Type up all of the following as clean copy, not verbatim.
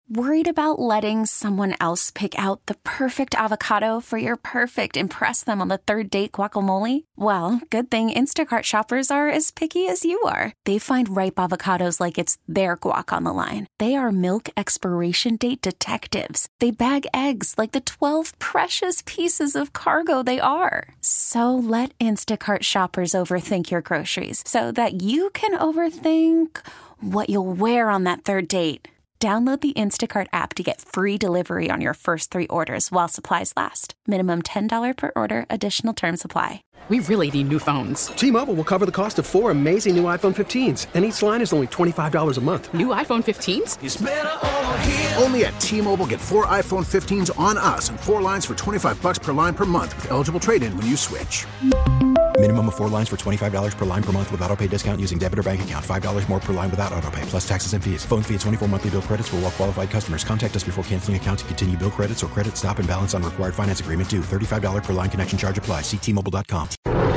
Worried about letting someone else pick out the perfect avocado for your perfect impress them on the third date guacamole? Well, good thing Instacart shoppers are as picky as you are. They find ripe avocados like it's their guac on the line. They are milk expiration date detectives. They bag eggs like the 12 precious pieces of cargo they are. So let Instacart shoppers overthink your groceries so that you can overthink what you'll wear on that third date. Download the Instacart app to get free delivery on your first 3 orders while supplies last. Minimum $10 per order. Additional terms apply. We really need new phones. T-Mobile will cover the cost of 4 amazing new iPhone 15s, and each line is only $25 a month. New iPhone 15s? It's better over here. Only at T-Mobile, get 4 iPhone 15s on us and 4 lines for $25 per line per month with eligible trade-in when you switch. Minimum of 4 lines for $25 per line per month with autopay discount using debit or bank account. $5 more per line without autopay, plus taxes and fees. Phone fee at 24 monthly bill credits for well-qualified customers. Contact us before canceling account to continue bill credits or credit stop and balance on required finance agreement due. $35 per line connection charge applies. See T-Mobile.com.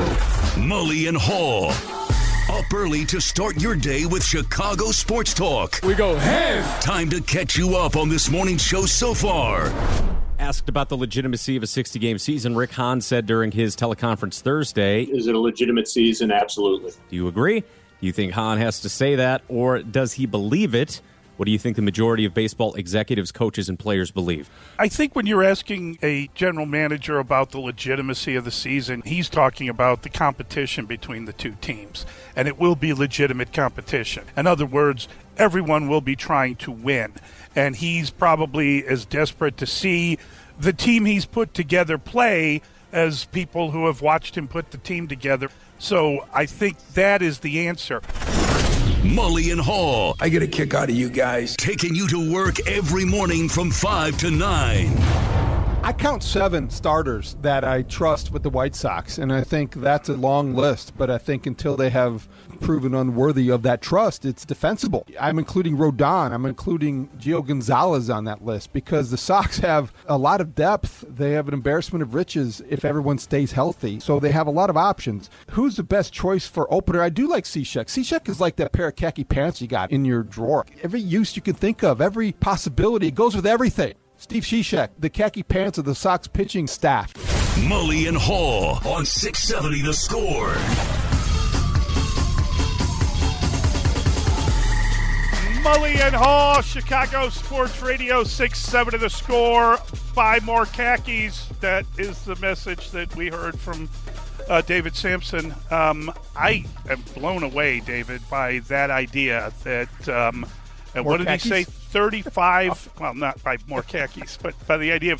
Mully and Haw. Up early to start your day with Chicago Sports Talk. We go ham. Time to catch you up on this morning's show so far. Asked about the legitimacy of a 60-game season, Rick Hahn said during his teleconference Thursday, is it a legitimate season? Absolutely. Do you agree? Do you think Hahn has to say that, or does he believe it? What do you think the majority of baseball executives, coaches, and players believe? I think when you're asking a general manager about the legitimacy of the season, he's talking about the competition between the two teams, and it will be legitimate competition. In other words, everyone will be trying to win, and he's probably as desperate to see the team he's put together play as people who have watched him put the team together. So I think that is the answer. Mully and Haw. I get a kick out of you guys. Taking you to work every morning from 5 to 9. I count 7 starters that I trust with the White Sox, and I think that's a long list, but I think until they have proven unworthy of that trust, it's defensible. I'm including Rodon. I'm including Gio Gonzalez on that list because the Sox have a lot of depth. They have an embarrassment of riches if everyone stays healthy, so they have a lot of options. Who's the best choice for opener? I do like Cishek. Cishek is like that pair of khaki pants you got in your drawer. Every use you can think of, every possibility, it goes with everything. Steve Cishek, the khaki pants of the Sox pitching staff. Mully and Haw on 670 The Score. Mully and Haw, Chicago Sports Radio, 670 The Score. 5 more khakis. That is the message that we heard from David Sampson. I am blown away, David, by that idea that, and what did he say? 35, well, not by more khakis, but by the idea of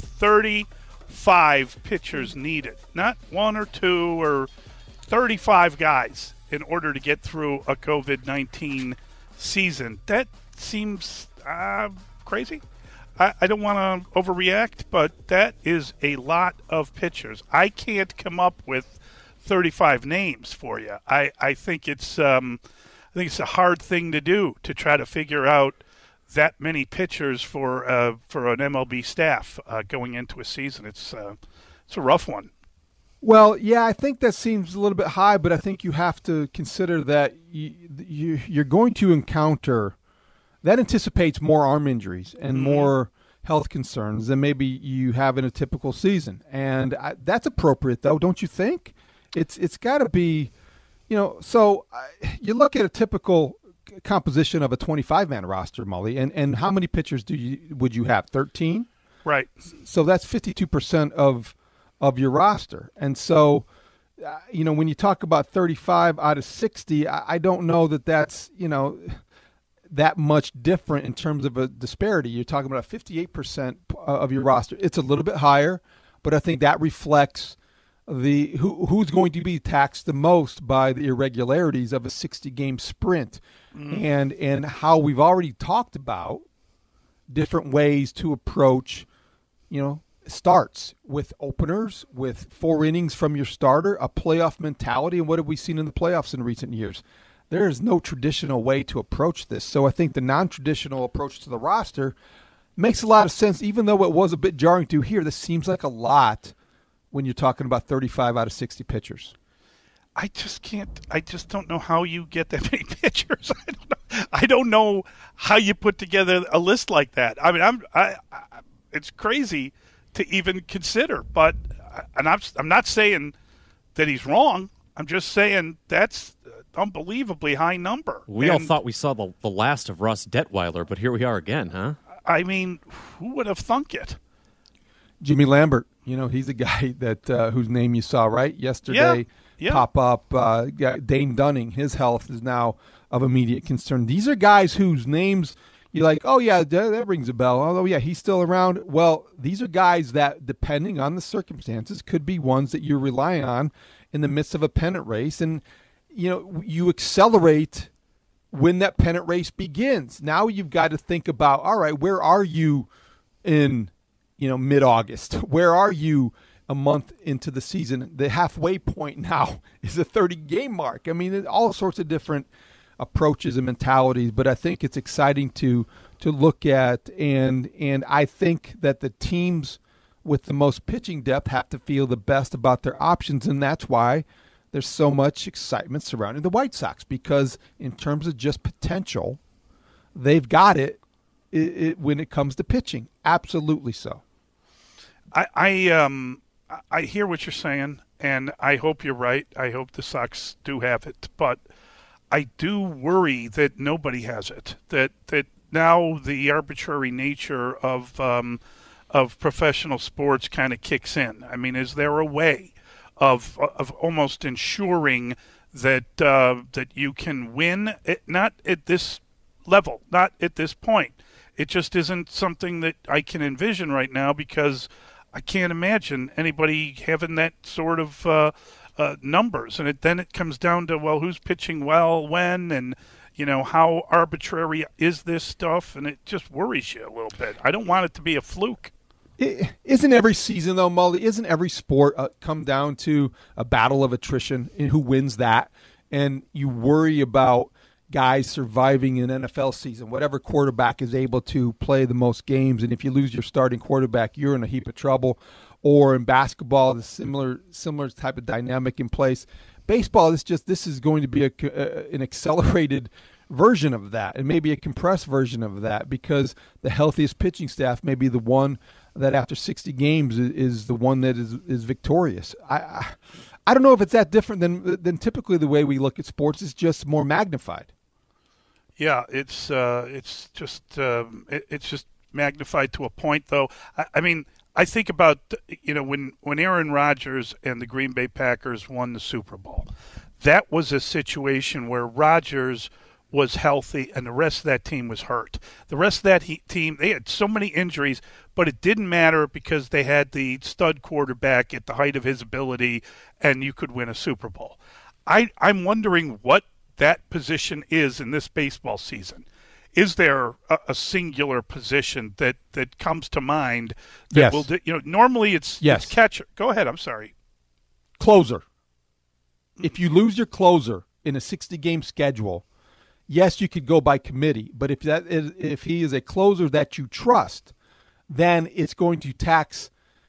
35 pitchers needed. Not 1 or 2 or 35 guys in order to get through a COVID-19 season. That seems crazy. I don't want to overreact, but that is a lot of pitchers. I can't come up with 35 names for you. I think it's a hard thing to do to try to figure out that many pitchers for an MLB staff going into a season. It's a rough one. Well, yeah, I think that seems a little bit high, but I think you have to consider that you're going to encounter that anticipates more arm injuries and more health concerns than maybe you have in a typical season, and that's appropriate, though, don't you think? It's got to be, So you look at a typical composition of a 25-man roster, Mully, and how many pitchers would you have? 13, right? So that's 52% of your roster, and so when you talk about 35 out of 60, I don't know that that's that much different in terms of a disparity. You're talking about 58% of your roster. It's a little bit higher, but I think that reflects who's going to be taxed the most by the irregularities of a 60-game sprint, and how we've already talked about different ways to approach, starts with openers, with 4 innings from your starter, a playoff mentality. And what have we seen in the playoffs in recent years? There is no traditional way to approach this. So I think the non-traditional approach to the roster makes a lot of sense, even though it was a bit jarring to hear. This seems like a lot when you're talking about 35 out of 60 pitchers. I just can't. I just don't know how you get that many pitchers. I don't know how you put together a list like that. I mean, it's crazy to even consider. But I'm not saying that he's wrong. I'm just saying that's an unbelievably high number. We all thought we saw the last of Russ Detweiler, but here we are again, huh? I mean, who would have thunk it? Jimmy Lambert, he's a guy that whose name you saw right yesterday pop up. Dane Dunning, his health is now of immediate concern. These are guys whose names you're like, oh yeah, that rings a bell. Oh yeah, he's still around. Well, these are guys that, depending on the circumstances, could be ones that you're relying on in the midst of a pennant race, and you accelerate when that pennant race begins. Now you've got to think about, all right, where are you in mid-August? Where are you a month into the season? The halfway point now is a 30-game mark. I mean, all sorts of different approaches and mentalities, but I think it's exciting to look at, and I think that the teams with the most pitching depth have to feel the best about their options, and that's why there's so much excitement surrounding the White Sox, because in terms of just potential, they've got it when it comes to pitching. Absolutely so. I hear what you're saying, and I hope you're right. I hope the Sox do have it, but I do worry that nobody has it. That now the arbitrary nature of professional sports kind of kicks in. I mean, is there a way of almost ensuring that you can win? Not at this level, not at this point. It just isn't something that I can envision right now, because I can't imagine anybody having that sort of numbers. And then it comes down to, well, who's pitching well, when, and how arbitrary is this stuff? And it just worries you a little bit. I don't want it to be a fluke. Isn't every season, though, Mully, isn't every sport come down to a battle of attrition and who wins that? And you worry about guys surviving an NFL season, whatever quarterback is able to play the most games. And if you lose your starting quarterback, you're in a heap of trouble. Or in basketball, the similar type of dynamic in place. Baseball, this is going to be an accelerated version of that, and maybe a compressed version of that, because the healthiest pitching staff may be the one that after 60 games is the one that is victorious. I don't know if it's that different than typically the way we look at sports. It's just more magnified. Yeah, it's just magnified to a point, though. I mean, I think about when Aaron Rodgers and the Green Bay Packers won the Super Bowl. That was a situation where Rodgers was healthy and the rest of that team was hurt. The rest of that team, they had so many injuries, but it didn't matter because they had the stud quarterback at the height of his ability, and you could win a Super Bowl. I'm wondering what that position is in this baseball season. Is there a singular position that comes to mind that will normally it's catcher. Go ahead, I'm sorry. Closer. If you lose your closer in a 60-game schedule, yes, you could go by committee, but if he is a closer that you trust, then it's going to tax,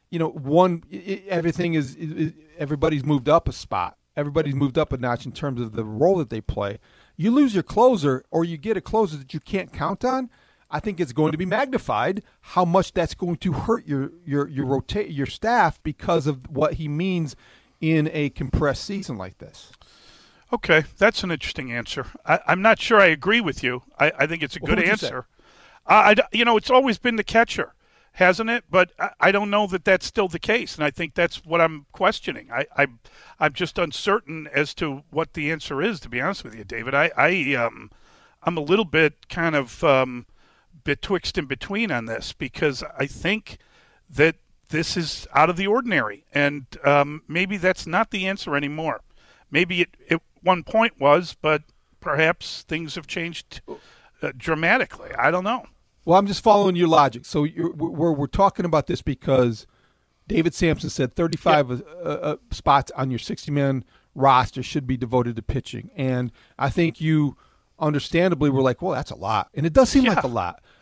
everybody's moved up a spot. Everybody's moved up a notch in terms of the role that they play. You lose your closer, or you get a closer that you can't count on, I think it's going to be magnified how much that's going to hurt your staff because of what he means in a compressed season like this. Okay, that's an interesting answer. I'm not sure I agree with you. I think it's a good answer. It's always been the catcher, hasn't it? But I don't know that that's still the case, and I think that's what I'm questioning. I'm just uncertain as to what the answer is, to be honest with you, David. I'm a little bit kind of betwixt and between on this, because I think that this is out of the ordinary, and maybe that's not the answer anymore. Maybe it at one point was, but perhaps things have changed dramatically. I don't know. Well, I'm just following your logic. So we're talking about this because David Sampson said 35 spots on your 60-man roster should be devoted to pitching. And I think you understandably were like, well, that's a lot. And it does seem like a lot.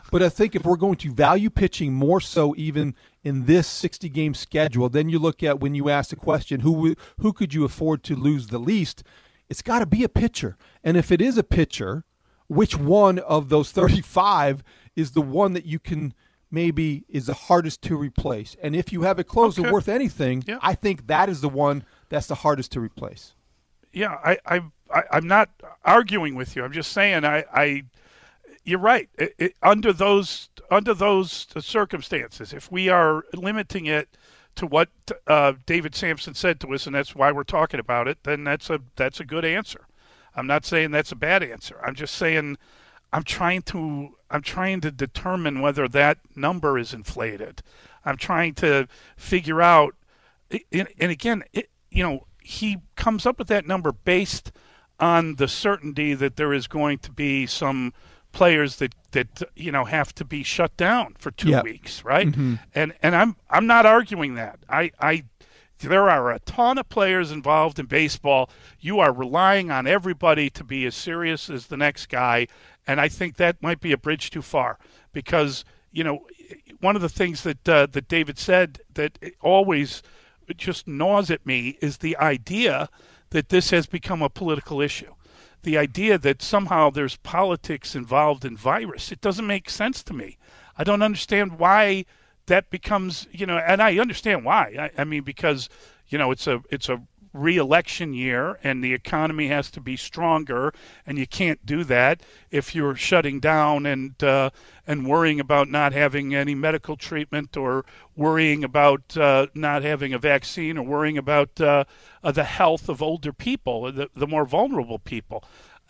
But I think if we're going to value pitching more so even in this 60-game schedule, then you look at when you ask the question, who could you afford to lose the least? It's got to be a pitcher. And if it is a pitcher, which one of those 35 is the one that you can maybe is the hardest to replace? And if you have a closer worth anything, I think that is the one that's the hardest to replace. Yeah, I'm not arguing with you. I'm just saying you're right. Under those circumstances, if we are limiting it to what David Samson said to us, and that's why we're talking about it, then that's a good answer. I'm not saying that's a bad answer. I'm just saying I'm trying to determine whether that number is inflated. I'm trying to figure out, and again, he comes up with that number based on the certainty that there is going to be some players that have to be shut down for 2 weeks, right? Mm-hmm. And I'm not arguing that. There are a ton of players involved in baseball. You are relying on everybody to be as serious as the next guy, and I think that might be a bridge too far because one of the things that David said that always just gnaws at me is the idea that this has become a political issue. The idea that somehow there's politics involved in virus. It doesn't make sense to me. I don't understand why that becomes, and I understand why. I mean, because, it's a re-election year and the economy has to be stronger, and you can't do that if you're shutting down and worrying about not having any medical treatment or worrying about not having a vaccine or worrying about the health of older people, the more vulnerable people.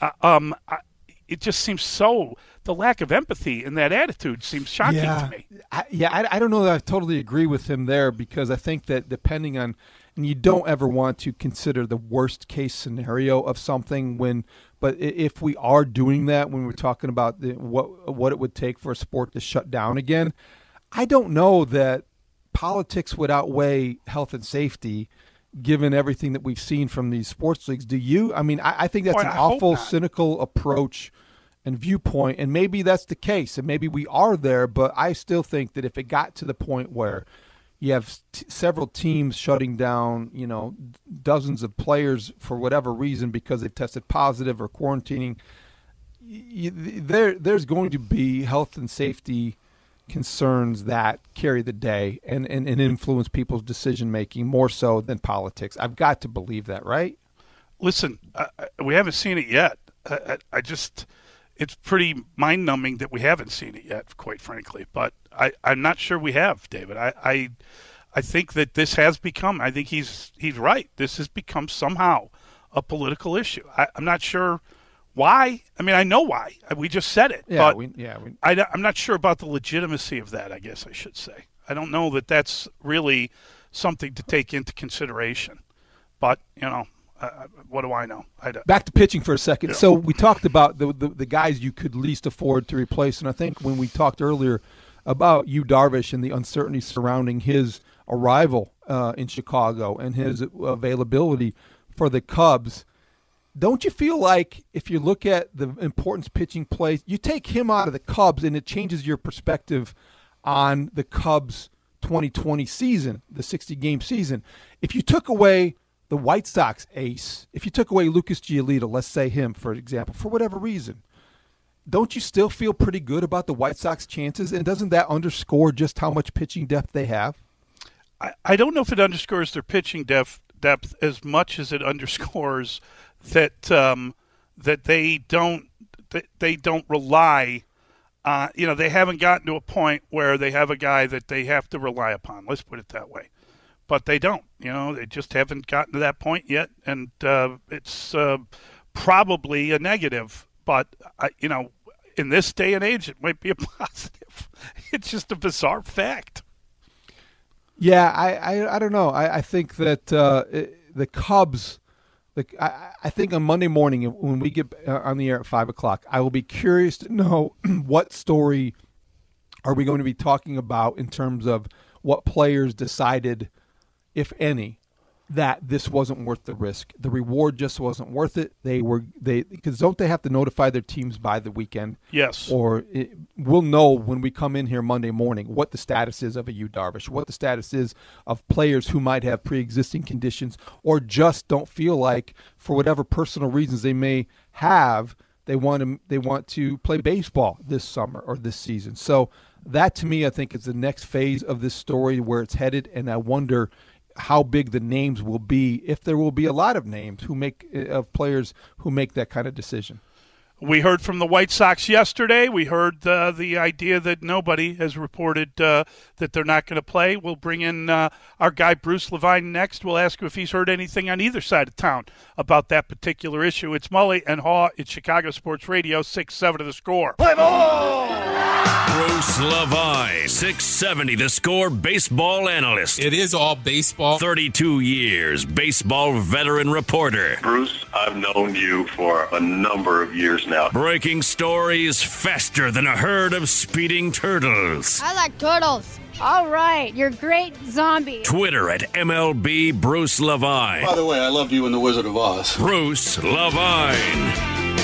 It just seems the lack of empathy in that attitude seems shocking to me. I don't know that I totally agree with him there because I think that depending on, and you don't ever want to consider the worst case scenario of something but if we are doing that when we're talking about what it would take for a sport to shut down again, I don't know that politics would outweigh health and safety given everything that we've seen from these sports leagues. Do you? I mean, I think that's an awful cynical approach and viewpoint, and maybe that's the case, and maybe we are there, but I still think that if it got to the point where you have several teams shutting down, dozens of players for whatever reason because they've tested positive or quarantining, there's going to be health and safety concerns that carry the day and influence people's decision-making more so than politics. I've got to believe that, right? Listen, we haven't seen it yet. It's pretty mind-numbing that we haven't seen it yet, quite frankly. But I'm not sure we have, David. I think that this has become, I think he's right. This has become somehow a political issue. I'm not sure why. I mean, I know why. We just said it. Yeah, but I'm not sure about the legitimacy of that, I guess I should say. I don't know that that's really something to take into consideration. But, what do I know? Back to pitching for a second. Yeah. So we talked about the guys you could least afford to replace, and I think when we talked earlier about Yu Darvish and the uncertainty surrounding his arrival in Chicago and his availability for the Cubs, don't you feel like if you look at the importance pitching plays, you take him out of the Cubs and it changes your perspective on the Cubs 2020 season, the 60-game season? If you took away the White Sox ace, if you took away Lucas Giolito, let's say him, for example, for whatever reason, don't you still feel pretty good about the White Sox chances? And doesn't that underscore just how much pitching depth they have? I don't know if it underscores their pitching depth as much as it underscores that that they don't rely. They haven't gotten to a point where they have a guy that they have to rely upon. Let's put it that way. But they don't. They just haven't gotten to that point yet, and it's probably a negative. But in this day and age, it might be a positive. It's just a bizarre fact. Yeah, I don't know. I think that the Cubs. I think on Monday morning when we get on the air at 5:00, I will be curious to know what story are we going to be talking about in terms of what players decided, if any, that this wasn't worth the risk. The reward just wasn't worth it. Because don't they have to notify their teams by the weekend? Yes. Or we'll know when we come in here Monday morning what the status is of a Yu Darvish, what the status is of players who might have pre-existing conditions or just don't feel like, for whatever personal reasons they may have, they want to play baseball this summer or this season. So that, to me, I think is the next phase of this story where it's headed, and I wonder how big the names will be, if there will be a lot of names of players who make that kind of decision. We heard from the White Sox yesterday. We heard the idea that nobody has reported that they're not going to play. We'll bring in our guy Bruce Levine next. We'll ask him if he's heard anything on either side of town about that particular issue. It's Mully and Haw. It's Chicago Sports Radio, 6-7 to The Score. Play ball! Bruce Levine, 670 The Score baseball analyst. It is all baseball. 32 years, baseball veteran reporter. Bruce, I've known you for a number of years now. Breaking stories faster than a herd of speeding turtles. I like turtles. All right, you're great zombie. Twitter at MLB Bruce Levine. By the way, I loved you in The Wizard of Oz. Bruce Levine.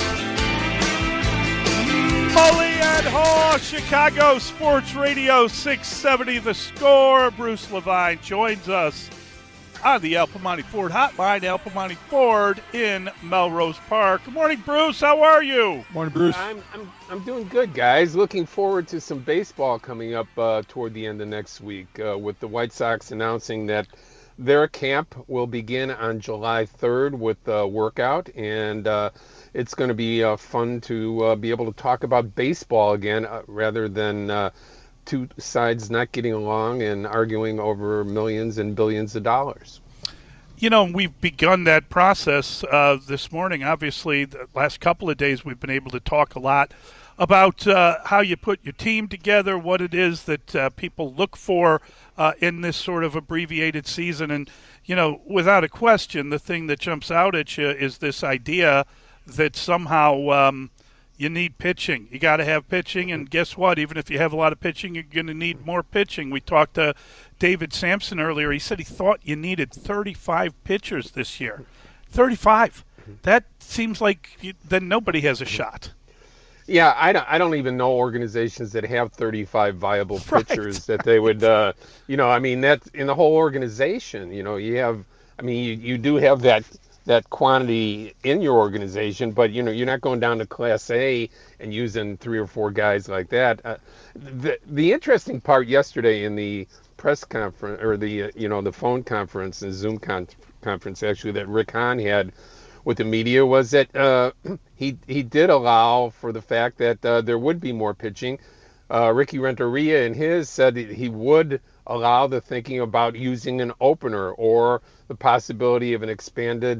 Mully and Haw, Chicago Sports Radio, 670 The Score. Bruce Levine joins us on the El Piemonte Ford Hotline. El Piemonte Ford in Melrose Park. Good morning, Bruce. How are you? Morning, Bruce. I'm doing good, guys. Looking forward to some baseball coming up toward the end of next week with the White Sox announcing that their camp will begin on July 3rd with the workout, and it's going to be fun to be able to talk about baseball again rather than two sides not getting along and arguing over millions and billions of dollars. You know, we've begun that process this morning. Obviously, the last couple of days we've been able to talk a lot about how you put your team together, what it is that people look for in this sort of abbreviated season. And, you know, without a question, the thing that jumps out at you is this idea that somehow you need pitching. You got to have pitching, and guess what? Even if you have a lot of pitching, you're going to need more pitching. We talked to David Sampson earlier. He said he thought you needed 35 pitchers this year. 35. That seems like then nobody has a shot. Yeah, I don't even know organizations that have 35 viable pitchers that they would, I mean, that's in the whole organization. You know, you do have that quantity in your organization, but you're not going down to Class A and using 3 or 4 guys like that. The interesting part yesterday in the press conference, or the phone conference and Zoom conference actually, that Rick Hahn had with the media, was that he did allow for the fact that there would be more pitching. Ricky Renteria in his said he would allow the thinking about using an opener or the possibility of an expanded,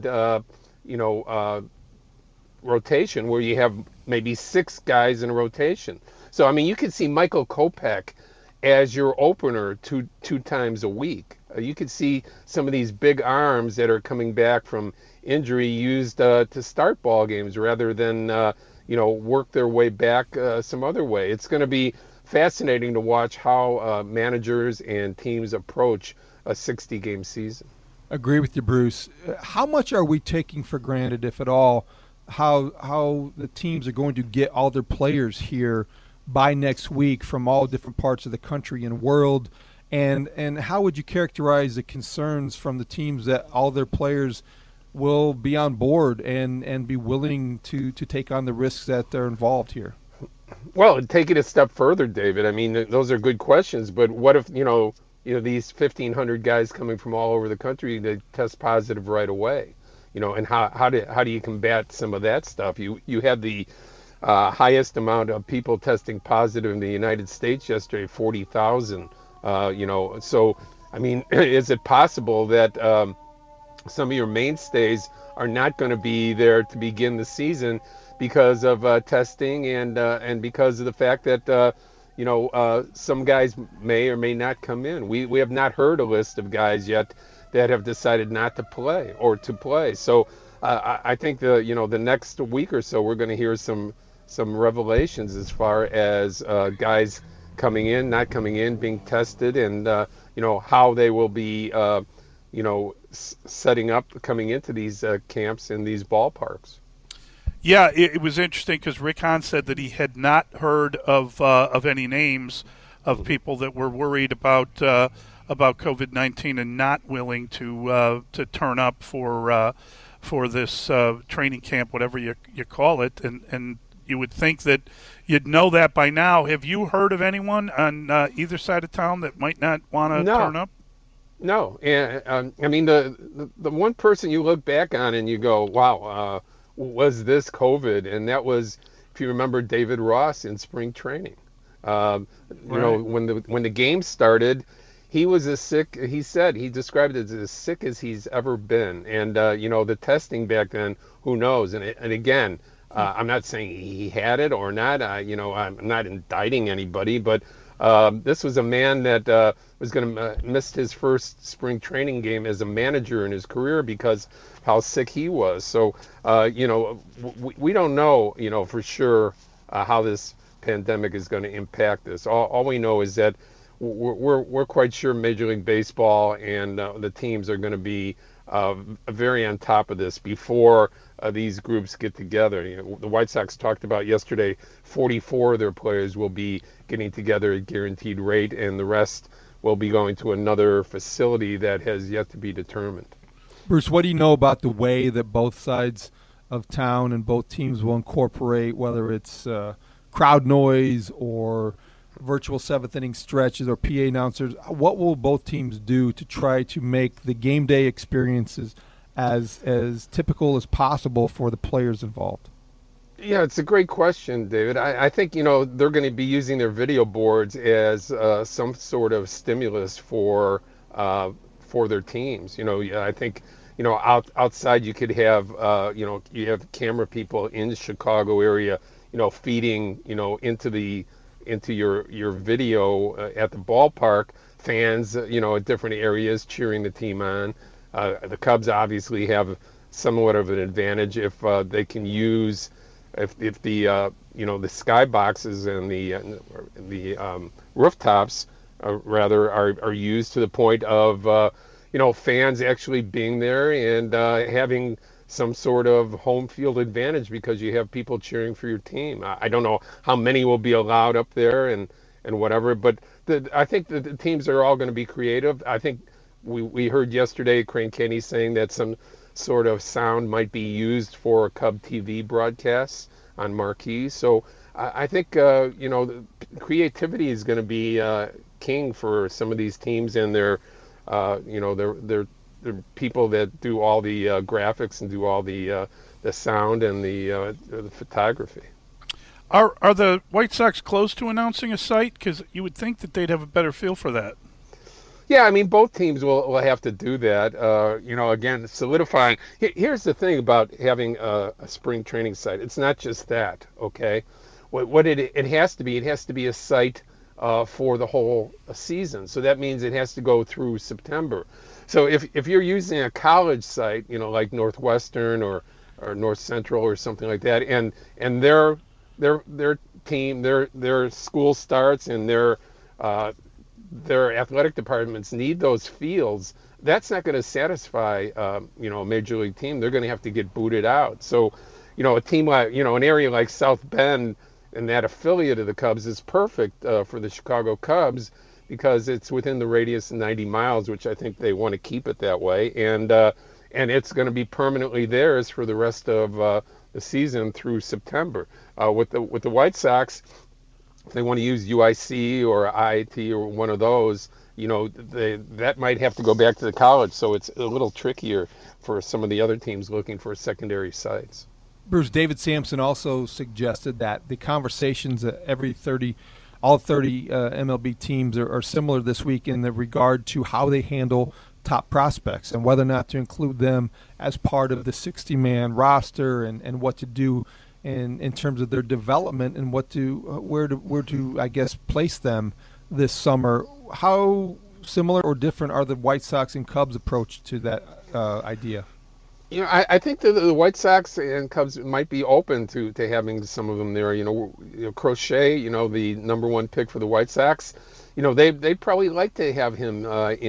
rotation where you have maybe 6 guys in a rotation. So, I mean, you could see Michael Kopech as your opener two times a week. You could see some of these big arms that are coming back from injury used to start ball games rather than, work their way back some other way. It's going to be fascinating to watch how managers and teams approach a 60-game season. Agree with you, Bruce. How much are we taking for granted, if at all, how the teams are going to get all their players here by next week from all different parts of the country and world? And how would you characterize the concerns from the teams that all their players will be on board and be willing to take on the risks that they're involved here? Well, take it a step further, David. I mean, those are good questions, but what if, these 1,500 guys coming from all over the country, they test positive right away, and how do you combat some of that stuff? You had the highest amount of people testing positive in the United States yesterday, 40,000, so, I mean, is it possible that some of your mainstays are not going to be there to begin the season because of testing and because of the fact that some guys may or may not come in. We have not heard a list of guys yet that have decided not to play or to play. So I think the next week or so we're going to hear some revelations as far as guys coming in, not coming in, being tested, and how they will be setting up coming into these camps in these ballparks. Yeah, it was interesting because Rick Hahn said that he had not heard of any names of people that were worried about COVID-19 and not willing to turn up for this training camp, whatever you call it, and you would think that you'd know that by now. Have you heard of anyone on either side of town that might not want to turn up? No, and I mean the one person you look back on and you go, wow, was this COVID? And that was, if you remember, David Ross in spring training. You know, when the game started, he was as sick. He described it as sick as he's ever been. And you know, the testing back then, who knows? And again, I'm not saying he had it or not. You know, I'm not indicting anybody, but this was a man that was going to miss his first spring training game as a manager in his career because how sick he was. So, you know, we don't know, you know, for sure how this pandemic is going to impact this. All we know is that we're quite sure Major League Baseball and the teams are going to be very on top of this before these groups get together. You know, the White Sox talked about yesterday, 44 of their players will be getting together at guaranteed rate, and the rest will be going to another facility that has yet to be determined. Bruce, what do you know about the way that both sides of town and both teams will incorporate, whether it's crowd noise or virtual seventh inning stretches or PA announcers? What will both teams do to try to make the game day experiences as typical as possible for the players involved? Yeah, it's a great question, David. I think, you know, they're going to be using their video boards as some sort of stimulus for their teams. You know, I think, you know, outside you could have, you know, you have camera people in the Chicago area, you know, feeding, you know, into your video at the ballpark, fans, you know, at different areas cheering the team on. The Cubs obviously have somewhat of an advantage if they can use if the you know, the sky boxes and the rooftops rather are used to the point of you know, fans actually being there and having some sort of home field advantage because you have people cheering for your team. I don't know how many will be allowed up there and whatever, but I think that the teams are all going to be creative. I think we heard yesterday Crane Kenny saying that some sort of sound might be used for Cub TV broadcasts on marquees. So I think you know, creativity is going to be king for some of these teams and their you know, their people that do all the graphics and do all the sound and the photography. Are the White Sox close to announcing a site? Because you would think that they'd have a better feel for that. Yeah, I mean, both teams will have to do that. You know, again, solidifying. Here's the thing about having a spring training site. It's not just that, okay? What it has to be, a site for the whole season. So that means it has to go through September. So if you're using a college site, you know, like Northwestern or North Central or something like that, and their team, their school starts and their athletic departments need those fields, that's not going to satisfy you know, a major league team. They're going to have to get booted out. So, you know, a team like, you know, an area like South Bend and that affiliate of the Cubs is perfect for the Chicago Cubs because it's within the radius of 90 miles, which I think they want to keep it that way, and it's going to be permanently theirs for the rest of the season through September. With the White Sox, if they want to use UIC or IIT or one of those, you know, that might have to go back to the college, so it's a little trickier for some of the other teams looking for secondary sites. Bruce, David Samson also suggested that the conversations at all 30 MLB teams are similar this week in the regard to how they handle top prospects and whether or not to include them as part of the 60-man roster and what to do in terms of their development and what to where to I guess place them this summer. How similar or different are the White Sox and Cubs approach to that idea? You know, I think that the White Sox and Cubs might be open to having some of them there. You know, Crochet, you know, the number one pick for the White Sox, they probably like to have him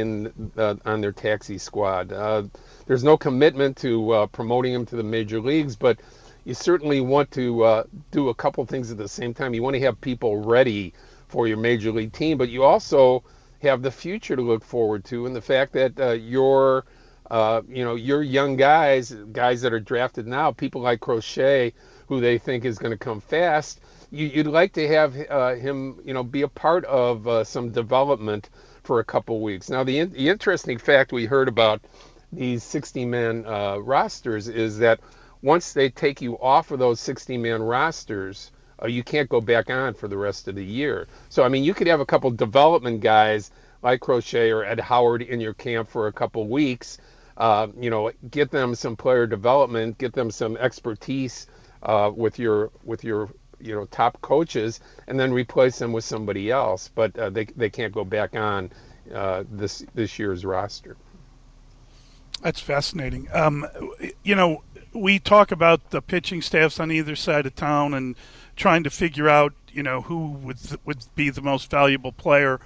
on their taxi squad. There's no commitment to promoting him to the major leagues, but you certainly want to do a couple things at the same time. You want to have people ready for your major league team, but you also have the future to look forward to, and the fact that your young guys that are drafted now, people like Crochet, who they think is going to come fast, you'd like to have him, be a part of some development for a couple weeks. Now, the interesting fact we heard about these 60-man rosters is that once they take you off of those 60-man rosters, you can't go back on for the rest of the year. So, I mean, you could have a couple development guys like Crochet or Ed Howard in your camp for a couple weeks, get them some player development, get them some expertise with your top coaches, and then replace them with somebody else. But they can't go back on this year's roster. That's fascinating. We talk about the pitching staffs on either side of town and trying to figure out, who would be the most valuable player,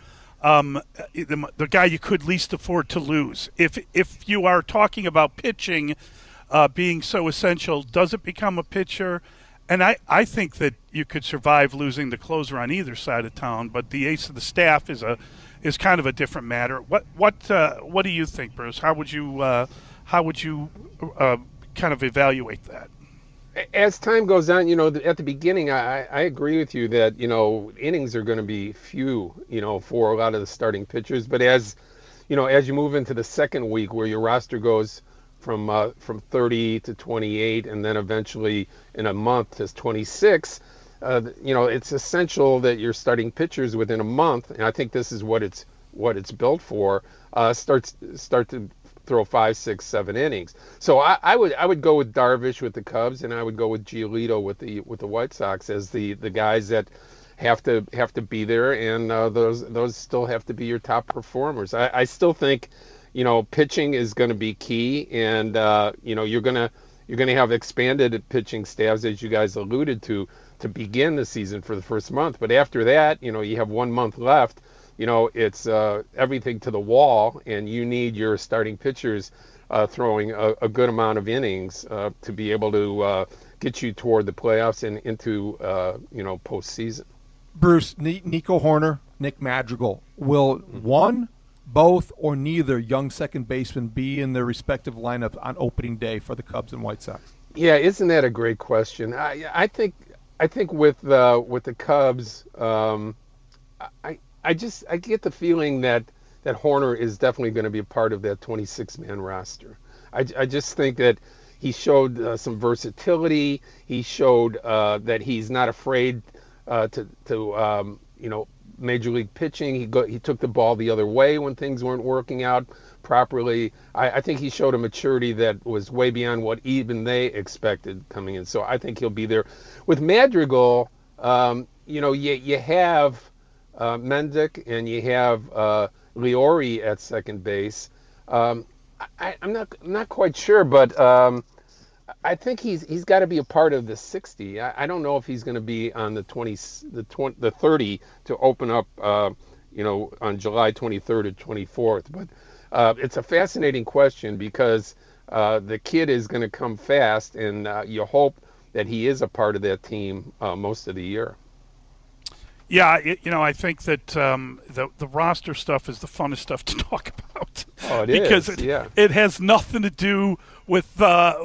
the guy you could least afford to lose. If you are talking about pitching being so essential, does it become a pitcher? And I think that you could survive losing the closer on either side of town, but the ace of the staff is kind of a different matter. What do you think, Bruce? How would you kind of evaluate that? As time goes on, at the beginning, I agree with you that, innings are going to be few, for a lot of the starting pitchers. But as you move into the second week where your roster goes from 30 to 28 and then eventually in a month to 26, it's essential that your starting pitchers within a month, and I think this is what it's built for, start to throw 5, 6, 7 innings. So I would go with Darvish with the Cubs, and I would go with Giolito with the White Sox as the guys that have to be there, and those still have to be your top performers. I still think pitching is going to be key, and you're going to have expanded pitching staffs, as you guys alluded to begin the season for the first month. But after that, you have 1 month left. It's everything to the wall, and you need your starting pitchers throwing a good amount of innings to be able to get you toward the playoffs and into postseason. Bruce, Nico Hoerner, Nick Madrigal, will one, both, or neither young second baseman be in their respective lineups on opening day for the Cubs and White Sox? Yeah, isn't that a great question? I think with the Cubs, I get the feeling that Hoerner is definitely going to be a part of that 26-man roster. I just think that he showed some versatility. He showed that he's not afraid to major league pitching. He took the ball the other way when things weren't working out properly. I think he showed a maturity that was way beyond what even they expected coming in. So I think he'll be there. With Madrigal, you have Mendick and you have Leori at second base. I'm not quite sure, but I think he's got to be a part of the 60. I don't know if he's going to be on the 30 to open up, on July 23rd or 24th. But it's a fascinating question because the kid is going to come fast, and you hope that he is a part of that team most of the year. Yeah, I think that the roster stuff is the funnest stuff to talk about. Oh, because it has nothing to do with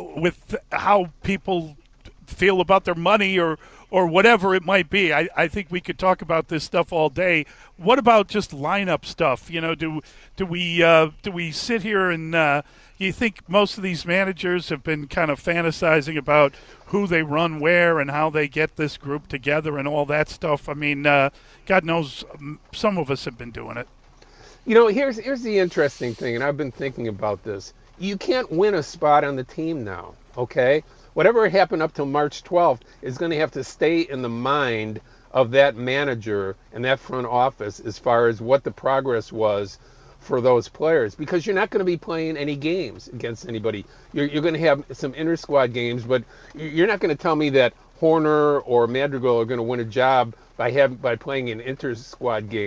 how people feel about their money or whatever it might be. I think we could talk about this stuff all day. What about just lineup stuff? Do we sit here and you think most of these managers have been kind of fantasizing about who they run where and how they get this group together and all that stuff? I mean, God knows some of us have been doing it. Here's the interesting thing, and I've been thinking about this. You can't win a spot on the team now, okay? Whatever happened up till March 12th is going to have to stay in the mind of that manager and that front office as far as what the progress was for those players, because you're not going to be playing any games against anybody. You're going to have some inter-squad games, but you're not going to tell me that Hoerner or Madrigal are going to win a job by playing an inter-squad game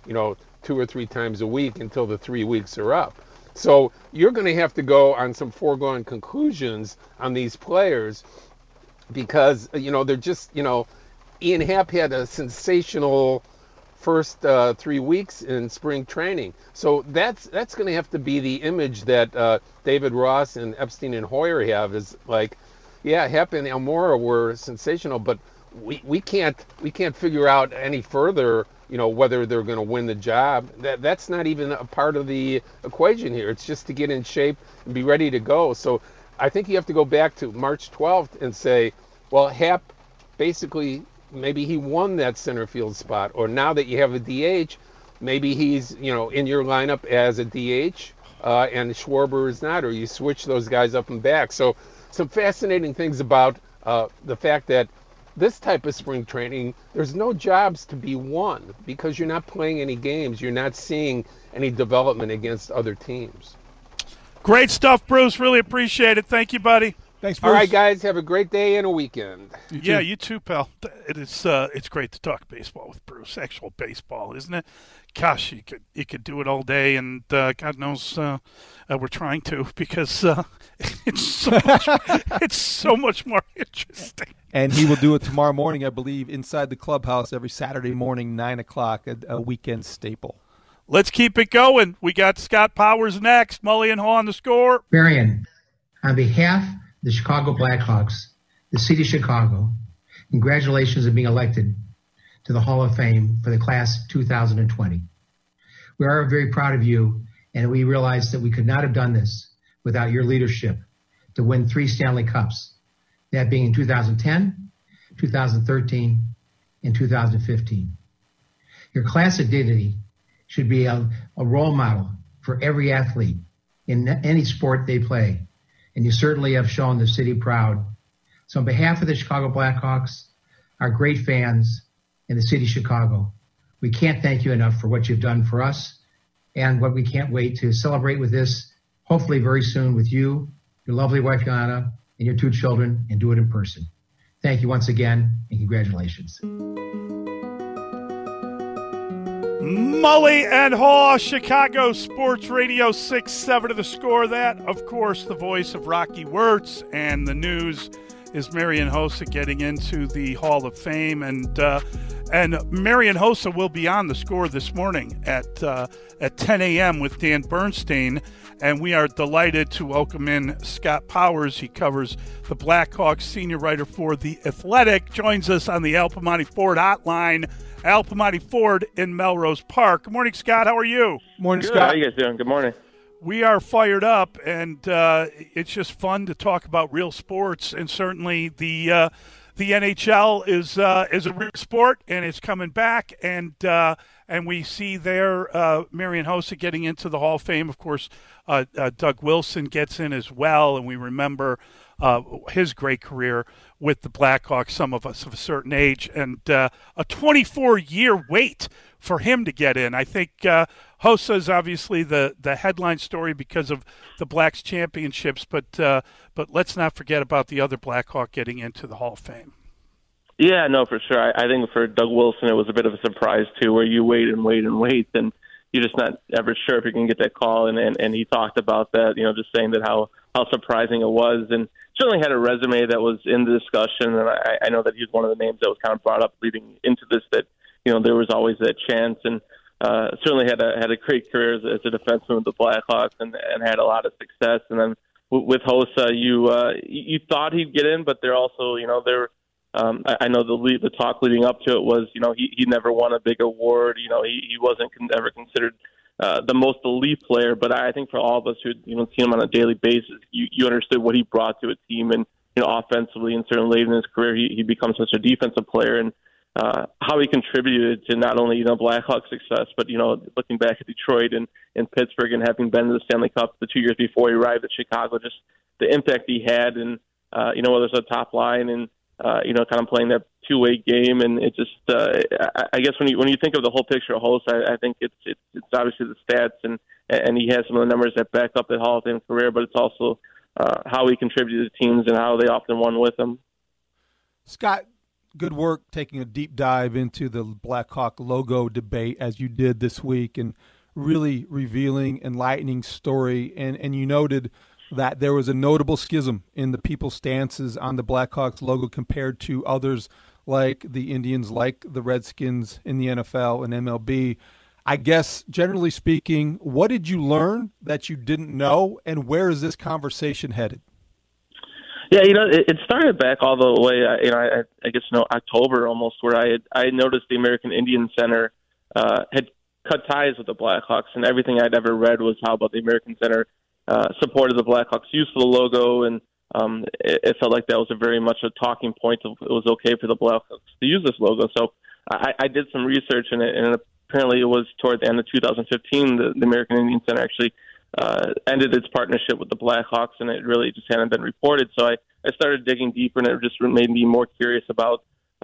2 or 3 times a week until the 3 weeks are up. So you're going to have to go on some foregone conclusions on these players because, they're just, Ian Happ had a sensational first 3 weeks in spring training. So that's going to have to be the image that David Ross and Epstein and Hoyer have is like, yeah, Happ and Almora were sensational, but we can't figure out any further, whether they're going to win the job. That's not even a part of the equation here. It's just to get in shape and be ready to go. So I think you have to go back to March 12th and say, well, Happ basically maybe he won that center field spot, or now that you have a DH, maybe he's in your lineup as a DH and Schwarber is not, or you switch those guys up and back. So some fascinating things about the fact that this type of spring training, there's no jobs to be won because you're not playing any games. You're not seeing any development against other teams. Great stuff, Bruce. Really appreciate it. Thank you, buddy. Thanks, Bruce. All right, guys. Have a great day and a weekend. You too, pal. It's great to talk baseball with Bruce. Actual baseball, isn't it? Gosh, you could do it all day, and God knows we're trying to because it's so much more interesting. And he will do it tomorrow morning, I believe, inside the clubhouse every Saturday morning, 9 o'clock, a weekend staple. Let's keep it going. We got Scott Powers next. Mully and Haw on the score. Marion, on behalf of the Chicago Blackhawks, the city of Chicago, congratulations on being elected to the Hall of Fame for the class 2020. We are very proud of you, and we realize that we could not have done this without your leadership to win 3 Stanley Cups, that being in 2010, 2013, and 2015. Your class of dignity should be a role model for every athlete in any sport they play, and you certainly have shown the city proud. So on behalf of the Chicago Blackhawks, our great fans, and the city of Chicago, we can't thank you enough for what you've done for us, and what we can't wait to celebrate with this, hopefully very soon with you, your lovely wife, Joanna, and your 2 children, and do it in person. Thank you once again, and congratulations. Mully and Haw, Chicago Sports Radio 6-7 to the score. That, of course, the voice of Rocky Wirtz, and the news is Marian Hossa getting into the Hall of Fame, and Marian Hossa will be on the score this morning at 10 a.m. with Dan Bernstein, and we are delighted to welcome in Scott Powers. He covers the Blackhawks, senior writer for The Athletic, joins us on the Al Piemonte Ford hotline. Al Piemonte Ford in Melrose Park. Good morning, Scott. How are you? Morning, Good. Scott. How are you guys doing? Good morning. We are fired up, and it's just fun to talk about real sports, and certainly the NHL is a real sport, and it's coming back, and we see there Marian Hossa getting into the Hall of Fame. Of course, Doug Wilson gets in as well, and we remember his great career with the Blackhawks, some of us of a certain age, and a 24-year wait for him to get in. I think Hossa is obviously the headline story because of the Blacks championships, but let's not forget about the other Blackhawk getting into the Hall of Fame. Yeah, no, for sure. I think for Doug Wilson, it was a bit of a surprise, too, where you wait, and you're just not ever sure if you can get that call, and he talked about that, just saying that how surprising it was, and certainly had a resume that was in the discussion, and I know that he's one of the names that was kind of brought up leading into this, that there was always that chance, and certainly had a great career as a defenseman with the Blackhawks, and had a lot of success. And then with Hossa, you thought he'd get in, but they're also I know the talk leading up to it was he never won a big award. He wasn't ever considered the most elite player, but I think for all of us who see him on a daily basis, you understood what he brought to a team, and offensively, and certainly late in his career, he becomes such a defensive player, and how he contributed to not only Blackhawks success, but looking back at Detroit and Pittsburgh, and having been to the Stanley Cup the 2 years before he arrived at Chicago, just the impact he had, and whether it's a top line and kind of playing that two-way game, and it just I guess when you think of the whole picture of Hossa, I think it's obviously the stats, and he has some of the numbers that back up the Hall of Fame career, but it's also how he contributed to teams and how they often won with him. Scott, Good work taking a deep dive into the Blackhawk logo debate as you did this week, and really revealing, enlightening story. And you noted that there was a notable schism in the people's stances on the Blackhawks logo compared to others like the Indians, like the Redskins in the NFL and MLB. I guess, generally speaking, what did you learn that you didn't know, and where is this conversation headed? Yeah, it started back all the way, I guess, October almost, where I had noticed the American Indian Center had cut ties with the Blackhawks, and everything I'd ever read was how about the American Center supported the Blackhawks' use of the logo, and it felt like that was very much a talking point of it was okay for the Blackhawks to use this logo. So I did some research, and apparently it was toward the end of 2015 the American Indian Center actually ended its partnership with the Blackhawks, and it really just hadn't been reported. So I started digging deeper, and it just made me more curious about,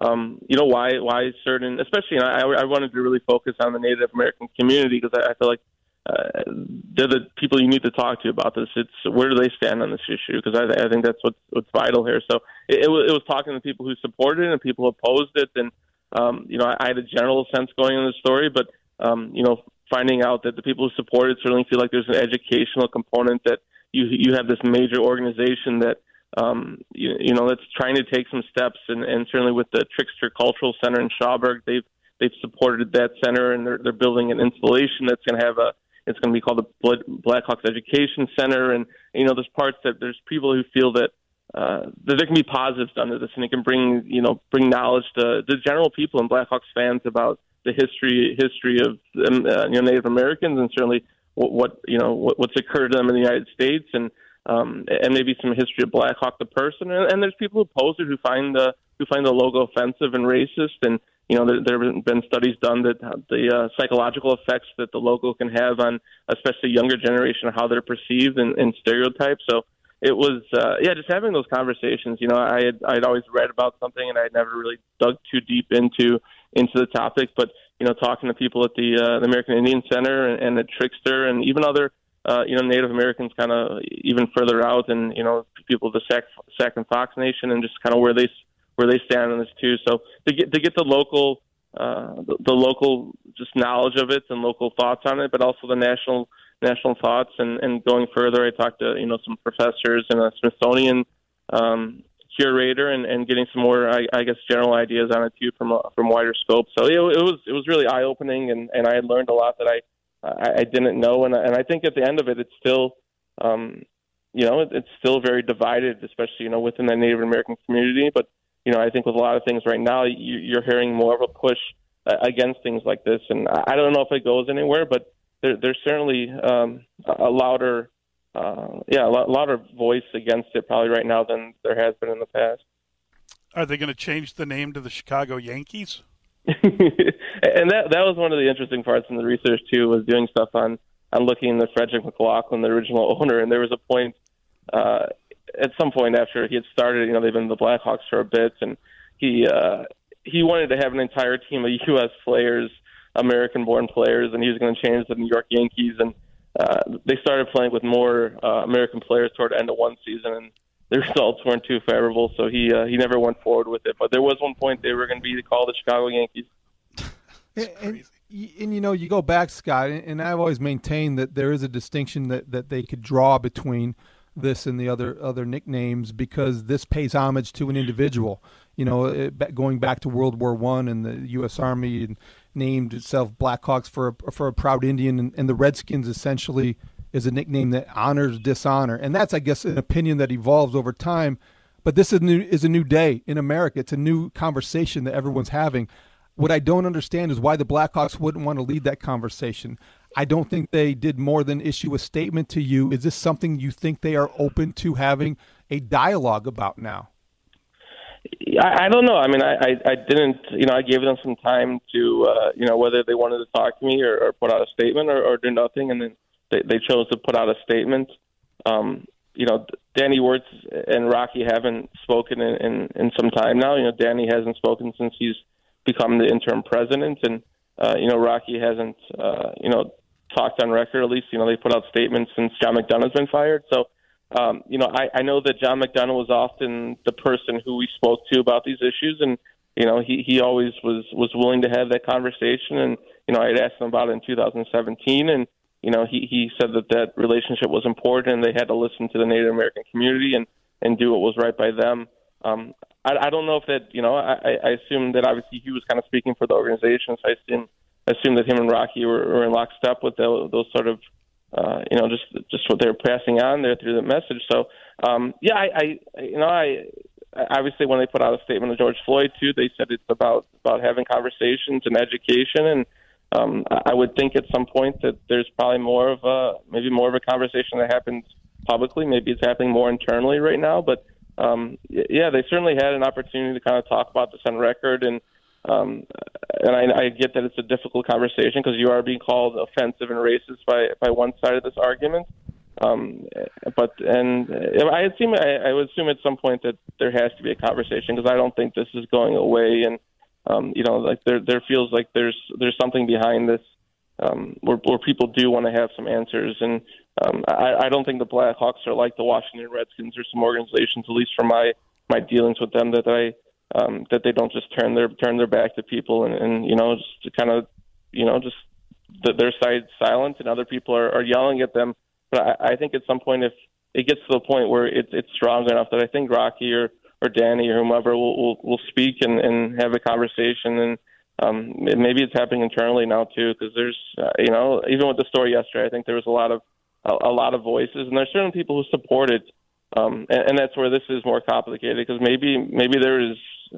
why certain, especially, I wanted to really focus on the Native American community, because I feel like they're the people you need to talk to about this. It's where do they stand on this issue? Because I think that's what's vital here. So it was talking to people who supported it and people who opposed it, and I had a general sense going in the story, but finding out that the people who support it certainly feel like there's an educational component, that you have this major organization that that's trying to take some steps, and certainly with the Trickster Cultural Center in Schauberg, they've supported that center, and they're building an installation that's going to it's going to be called the Blackhawks Education Center, and there's parts that there's people who feel that there can be positives done to this, and it can bring knowledge to the general people and Blackhawks fans about the history of Native Americans, and certainly what's occurred to them in the United States, and maybe some history of Blackhawk the person, and there's people who oppose it, who find the logo offensive and racist, and there have been studies done that the psychological effects that the logo can have on especially younger generation, how they're perceived and stereotyped. So it was just having those conversations. I'd always read about something, and I'd never really dug too deep into the topic, but talking to people at the American Indian Center and at Trickster, and even other Native Americans kind of even further out, and people of the Sac and Fox Nation, and just kind of where they stand on this too. So to get the local just knowledge of it and local thoughts on it, but also the national thoughts, and going further, I talked to some professors and a Smithsonian curator, and getting some more I guess general ideas on it too from wider scope. So it was really eye opening, and I had learned a lot that I didn't know, and I think at the end of it, it's still it's still very divided, especially within the Native American community. But I think with a lot of things right now, you're hearing more of a push against things like this, and I don't know if it goes anywhere, but there's certainly a louder voice against it probably right now than there has been in the past. Are they going to change the name to the Chicago Yankees? And that was one of the interesting parts in the research too, was doing stuff on looking into Frederick McLaughlin, the original owner, and there was a point at some point after he had started, they've been the Blackhawks for a bit, and he wanted to have an entire team of U.S. players, American-born players, and he was going to change the New York Yankees, and they started playing with more American players toward the end of one season, and the results weren't too favorable, so he never went forward with it. But there was one point they were going to be called the Chicago Yankees. And you go back, Scott, and I've always maintained that there is a distinction that they could draw between this and the other nicknames, because this pays homage to an individual. Going back to World War I, and the U.S. Army and named itself Blackhawks for a proud Indian, and the Redskins essentially is a nickname that honors dishonor. And that's, I guess, an opinion that evolves over time. But this is a new day in America. It's a new conversation that everyone's having. What I don't understand is why the Blackhawks wouldn't want to lead that conversation. I don't think they did more than issue a statement to you. Is this something you think they are open to having a dialogue about now? I don't know. I mean, I didn't, I gave them some time to, whether they wanted to talk to me or put out a statement or do nothing. And then they chose to put out a statement. Danny Wirtz and Rocky haven't spoken in some time now. Danny hasn't spoken since he's become the interim president. And, Rocky hasn't, talked on record. At least, they put out statements since John McDonough's been fired. So, I know that John McDonough was often the person who we spoke to about these issues, and he always was willing to have that conversation. And, I had asked him about it in 2017, and, he said that relationship was important, and they had to listen to the Native American community and do what was right by them. I don't know if that, I assume that obviously he was kind of speaking for the organization, so I assume that him and Rocky were in lockstep with those sort of, just what they were passing on there through the message. So, I obviously when they put out a statement of George Floyd too, they said it's about having conversations and education, and I would think at some point that there's probably more of a conversation that happens publicly. Maybe it's happening more internally right now, but they certainly had an opportunity to kind of talk about this on record, and I get that it's a difficult conversation because you are being called offensive and racist by one side of this argument. I would assume at some point that there has to be a conversation, because I don't think this is going away, and there feels like there's something behind this where people do want to have some answers, and I don't think the Blackhawks are like the Washington Redskins or some organizations, at least from my dealings with them, that they don't just turn their back to people and just kind of just their side silent and other people are yelling at them. But I think at some point, if it gets to the point where it's strong enough, that I think Rocky or Danny or whomever will speak and have a conversation, and maybe it's happening internally now too, because there's even with the story yesterday, I think there was a lot of voices, and there's certain people who support it, and that's where this is more complicated, because maybe there is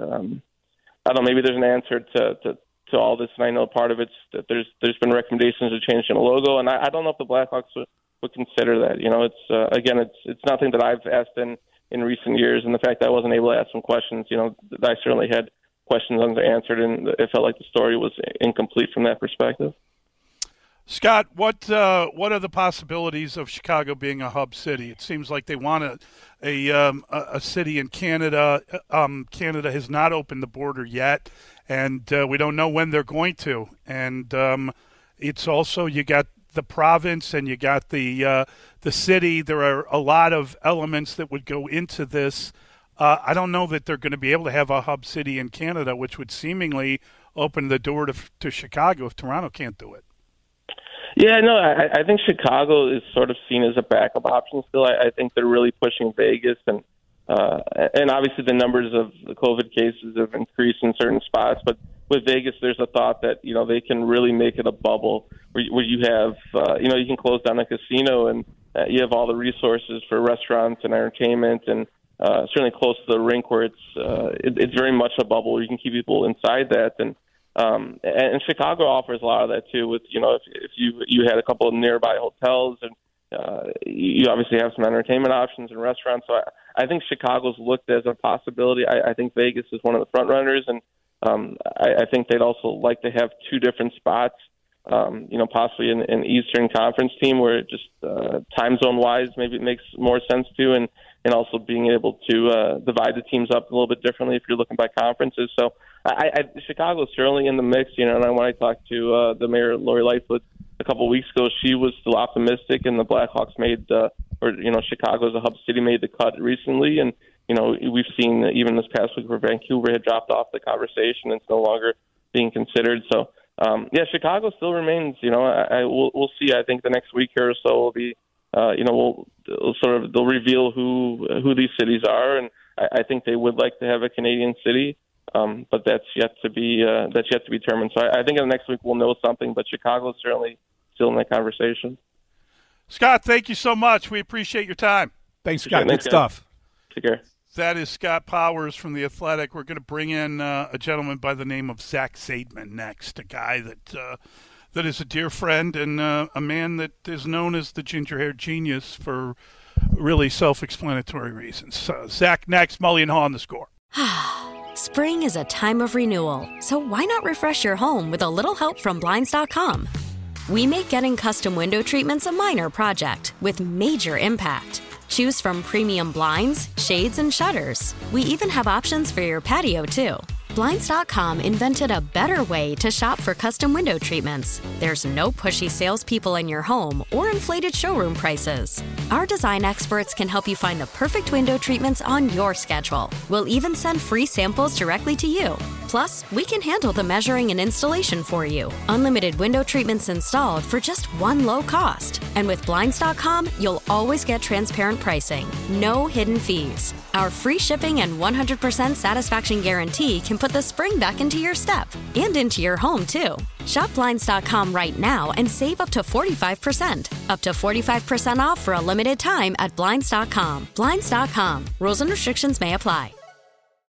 maybe there's an answer to all this, and I know part of it's that there's been recommendations to change the logo, and I don't know if the Blackhawks would consider that. It's nothing that I've asked in recent years, and the fact that I wasn't able to ask some questions, I certainly had questions unanswered, and it felt like the story was incomplete from that perspective. Scott, what are the possibilities of Chicago being a hub city? It seems like they want a city in Canada. Canada has not opened the border yet, and we don't know when they're going to. And it's also, you got the province and you got the city. There are a lot of elements that would go into this. I don't know that they're going to be able to have a hub city in Canada, which would seemingly open the door to Chicago if Toronto can't do it. Yeah, no, I think Chicago is sort of seen as a backup option still. I think they're really pushing Vegas, and obviously the numbers of the COVID cases have increased in certain spots. But with Vegas, there's a thought that they can really make it a bubble where you have you can close down a casino, and you have all the resources for restaurants and entertainment, and certainly close to the rink where it's very much a bubble. You can keep people inside that, and Chicago offers a lot of that too. With if you had a couple of nearby hotels, and you obviously have some entertainment options and restaurants. So I think Chicago's looked as a possibility. I think Vegas is one of the front runners, and I think they'd also like to have two different spots. Possibly an Eastern Conference team where it just time zone wise maybe it makes more sense to, and also being able to divide the teams up a little bit differently if you're looking by conferences. So Chicago's certainly in the mix, and when I talked to the mayor, Lori Lightfoot, a couple of weeks ago, she was still optimistic, and the Blackhawks made, Chicago as a hub city made the cut recently, and we've seen even this past week where Vancouver had dropped off the conversation and it's no longer being considered. So Chicago still remains. We'll see. I think the next week here or so will be, they'll reveal who these cities are, and I think they would like to have a Canadian city. But that's yet to be determined. So I think in the next week we'll know something. But Chicago is certainly still in that conversation. Scott, thank you so much. We appreciate your time. Thanks, Scott. Good stuff. Take care. That is Scott Powers from The Athletic. We're going to bring in a gentleman by the name of Zach Zaidman next, a guy that is a dear friend and a man that is known as the ginger-haired genius for really self-explanatory reasons. Zach next, Mully and Haw on The Score. Spring is a time of renewal, so why not refresh your home with a little help from Blinds.com? We make getting custom window treatments a minor project with major impact. Choose from premium blinds, shades, and shutters. We even have options for your patio, too. Blinds.com invented a better way to shop for custom window treatments. There's no pushy salespeople in your home or inflated showroom prices. Our design experts can help you find the perfect window treatments on your schedule. We'll even send free samples directly to you. Plus, we can handle the measuring and installation for you. Unlimited window treatments installed for just one low cost. And with Blinds.com, you'll always get transparent pricing. No hidden fees. Our free shipping and 100% satisfaction guarantee can put the spring back into your step and into your home, too. Shop Blinds.com right now and save up to 45%. Up to 45% off for a limited time at Blinds.com. Blinds.com. Rules and restrictions may apply.